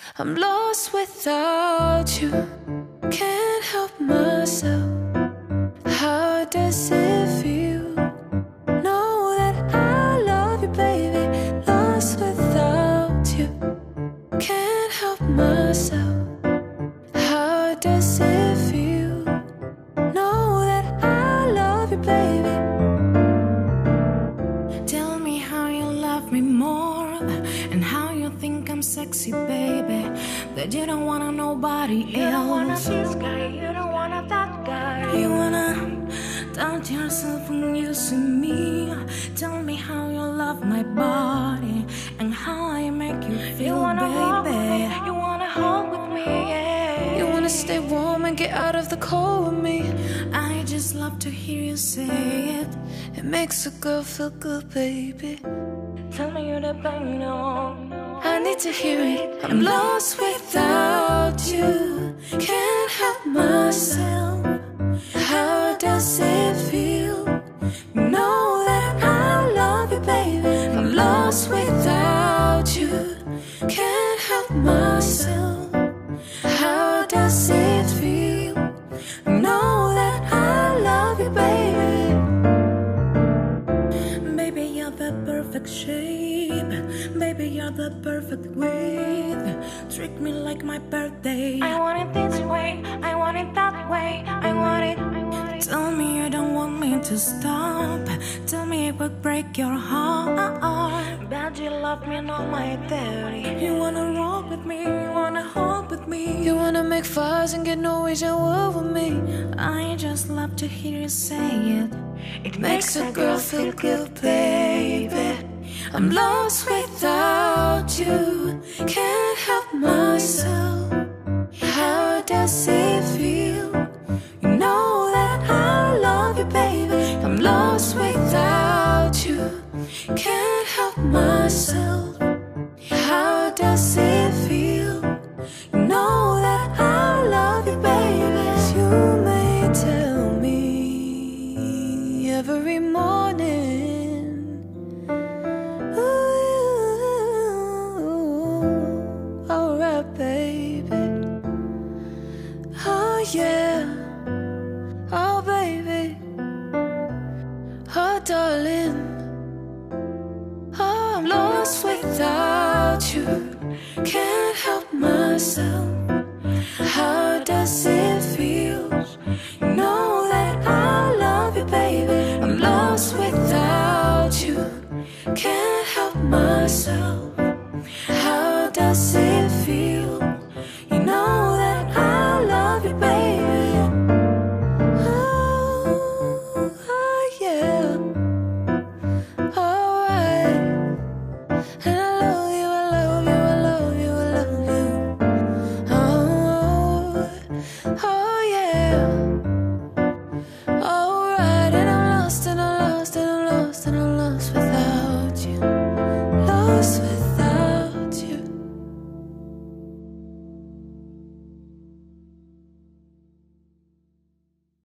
I'm lost without you. Can't help myself. How does it feel? Know that I love you, baby. Lost without you. Can't help myself. How does it feel? Know that I love you, baby. Tell me how you love me more, and how you think I'm sexy, baby. That you don't wanna nobody else. You don't wanna this guy, you don't wanna that guy. You wanna doubt yourself when you see me. Tell me how you love my body, and how I make you feel, You wanna walk with me, baby. you wanna hold with me, yeah. You wanna stay warm and get out of the cold with me. I just love to hear you say it. It makes a girl feel good, baby. Tell me you're the baby, no. I need to hear it. I'm lost without you. Can't help myself. How does it feel? You know that I love you, baby. I'm lost without you. Can't help myself. How does it feel? You know that I love you, baby. Baby, you're the perfect shape. Baby, you're the perfect width. Treat me like my birthday. I want it this way, I want it that way. I want it. Tell me you don't want me to stop. Tell me it would break your heart. Bad you love me and all my theory. You wanna rock with me, you wanna hug with me. You wanna make fires and get Norwegian wood with me. I just love to hear you say it. It makes a girl feel good, baby. I'm lost without you. Can't help myself. How does it feel? You know that I love you, baby. I'm lost without you. Can't help myself. How does it feel? You know that I love you, baby. You may tell me every morning, ooh, alright, baby. Oh yeah, oh baby, oh darling. Oh, I'm lost without you. Can't help myself.